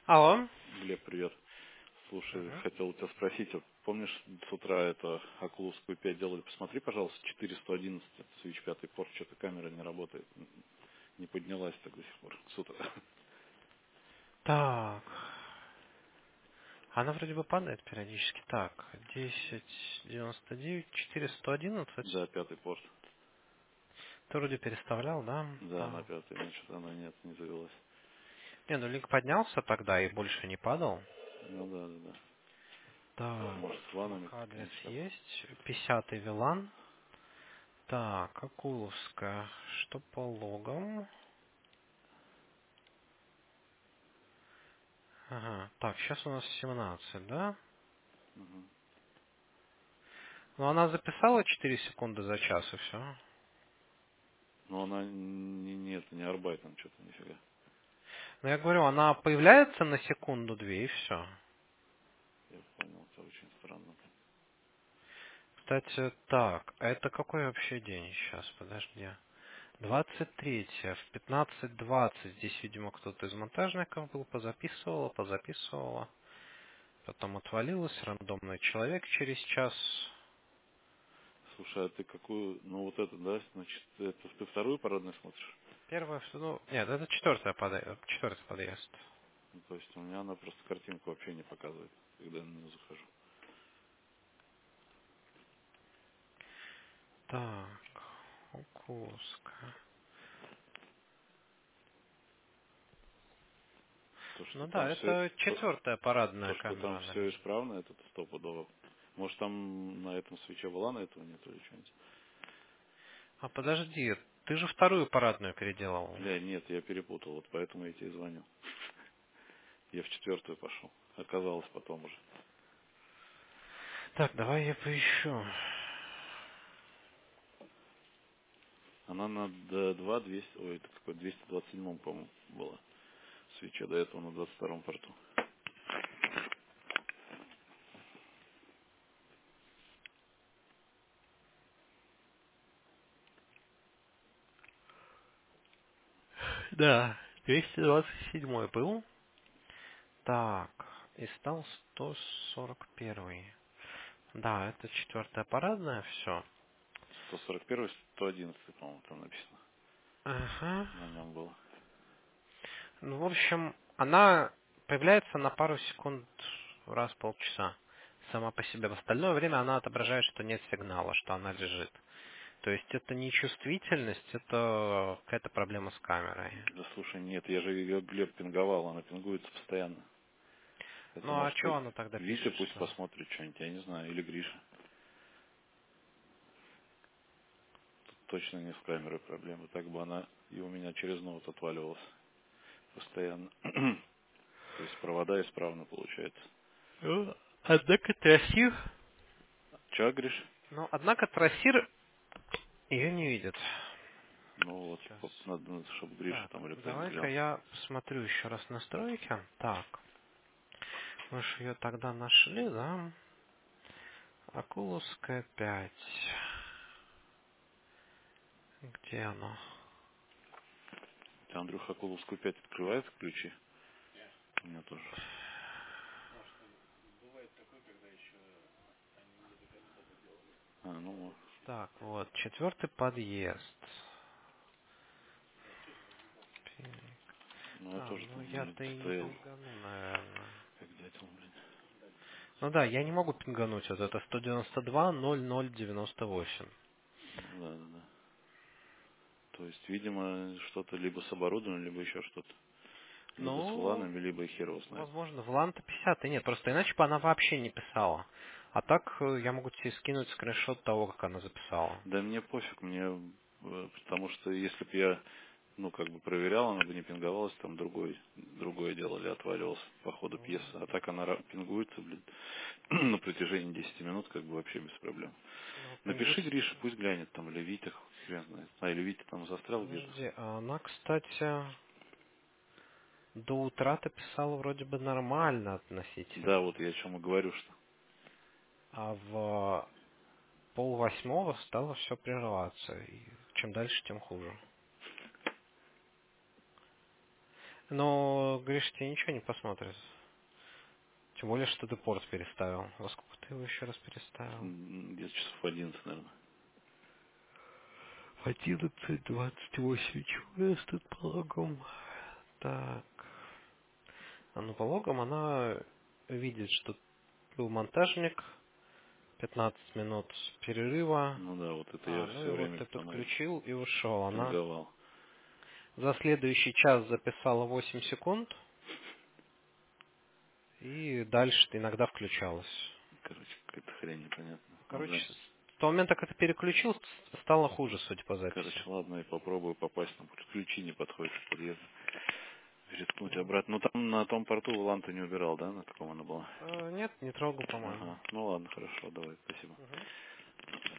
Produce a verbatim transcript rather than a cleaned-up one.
Алло. Глеб, привет. Слушай, Мгм. хотел у тебя спросить, вот помнишь, с утра это Окуловскую пять делали? Посмотри, пожалуйста, четыреста одиннадцать, свич пятый порт, что-то камера не работает. Не поднялась так до сих пор с утра. Так. Она вроде бы падает периодически. Так, десять девяносто девять четыреста одиннадцать. Да, пятый порт. Ты вроде переставлял, да? Да, на Так. пятый, но что-то она нет, не завелась. Не, ну линк поднялся тогда и больше не падал. Ну да, да, да. Так, Может, с ванами MAC-адрес какая-нибудь шляпа. есть. пятидесятый вилан. Так, Акуловская. Что по логам? Ага. Так, сейчас у нас семнадцать, да? Мгм. Ну, она записала четыре секунды за час и все. Но она не, нет, не арбайтом что-то, нифига. Но я говорю, она появляется на секунду-две и все. Я понял, это очень странно. Кстати, так, а это какой вообще день сейчас? Подожди. двадцать третье в пятнадцать двадцать. Здесь, видимо, кто-то из монтажников был, позаписывала, позаписывала. Потом отвалилась, рандомный человек через час. Слушай, а ты какую, ну вот это, да, значит, это ты вторую парадную смотришь? Первое, ну, нет, это четвертый подъезд. Четвертый подъезд. Ну, то есть у меня она просто картинку вообще не показывает, когда я на нее захожу. Так, укуска. То, что Ну да, там все, это то, четвертая парадная то, что камера там она все лежит. исправно, это стопудово. Может там на этом свече валана этого нет или что-нибудь? А подожди, ты же вторую парадную переделал. Бля, нет, я перепутал, вот поэтому я тебе и звоню. Я в четвертую пошел. Оказалось потом уже. Так, давай я поищу. Она на д два двести, ой, это какой двести двадцать семь, по-моему, была свеча, до этого на двадцать втором порту. Да, двести двадцать седьмой был. Так, и стал сто сорок первый. Да, это четвертая парадная, все. сто сорок один, сто одиннадцать, по-моему, там написано. Ага. На нем было. Ну, в общем, она появляется на пару секунд раз в полчаса. Сама по себе. В остальное время она отображает, что нет сигнала, что она лежит. То есть это не чувствительность, это какая-то проблема с камерой. Да слушай, нет, я же ее, Глеб, пинговал, она пингуется постоянно. Это Ну а может что быть она тогда Витя, пишет, пусть что? посмотрит что-нибудь, я не знаю, или Гриша. Тут точно не с камерой проблемы. Так бы она и у меня через ноут отваливалась постоянно. То есть провода исправно получается. Ну, однако трассир... Че, Гриш? Ну, однако трассир ее не видит. Ну вот, Сейчас. вот надо, чтобы Гриша Так, там или кто-нибудь давай-ка глянул. я посмотрю еще раз настройки. Так, мы же ее тогда нашли, да? Акуловская пять. Где оно? У тебя, Андрюха, Акуловскую пять открывает ключи? У меня тоже. А, ну, Так, вот, четвертый подъезд. Пинг. ну я А, тоже ну там не я-то и не стоял, пингану, наверное. как дятел, блин. Ну да, я не могу пингануть. Вот это сто девяносто два ноль ноль девяносто восемь. Ну да, да, да. То есть, видимо, что-то либо с оборудованием, либо еще что-то. Либо с Ну, вуланами, либо и хер его знает. возможно, в лан-то пятьдесят, и нет, просто иначе бы она вообще не писала. А так э, я могу тебе скинуть скриншот того, как она записала. Да мне пофиг, мне, э, потому что если бы я, ну, как бы проверял, она бы не пинговалась, там другой, другое дело, или отваливался по ходу пьесы. А так она ра- пингуется, блин, на протяжении десяти минут, как бы вообще без проблем. Ну, Напиши пингус... Грише, пусть глянет, там, или Витя, хрен знает. А, или Витя там застрял где-то. Подожди, а она, кстати, до утра-то писала вроде бы нормально Да, относительно. вот я о чем и говорю, что. А в пол восьмого стало все прерываться. И чем дальше, тем хуже. Но, говоришь, тебе ничего не посмотрит. Тем более, что ты порт переставил. Во сколько ты его еще раз переставил? М, Где-то часов одиннадцать, наверное. Одиннадцать двадцать восемь. Чего у нас тут по логам? Так. А ну по логам она видит, что был монтажник, пятнадцать минут перерыва. Ну да, вот это я А, ну и все вот время ты потом и подключил и ушел. Она пинговал. за следующий час записала восемь секунд, и дальше иногда включалась. Короче, какая-то хрень непонятная. Ну Короче, да. с того момента, как ты переключил, с- стало хуже, судя по Короче, записи. ладно, я попробую попасть. Там ключи не подходят к подъезду. Рискнуть обратно. Ну там на том порту Ланта не убирал, да, на каком она была? Э, Нет, не трогал, по-моему. Ага. Ну ладно, хорошо, давай, спасибо. Мгм.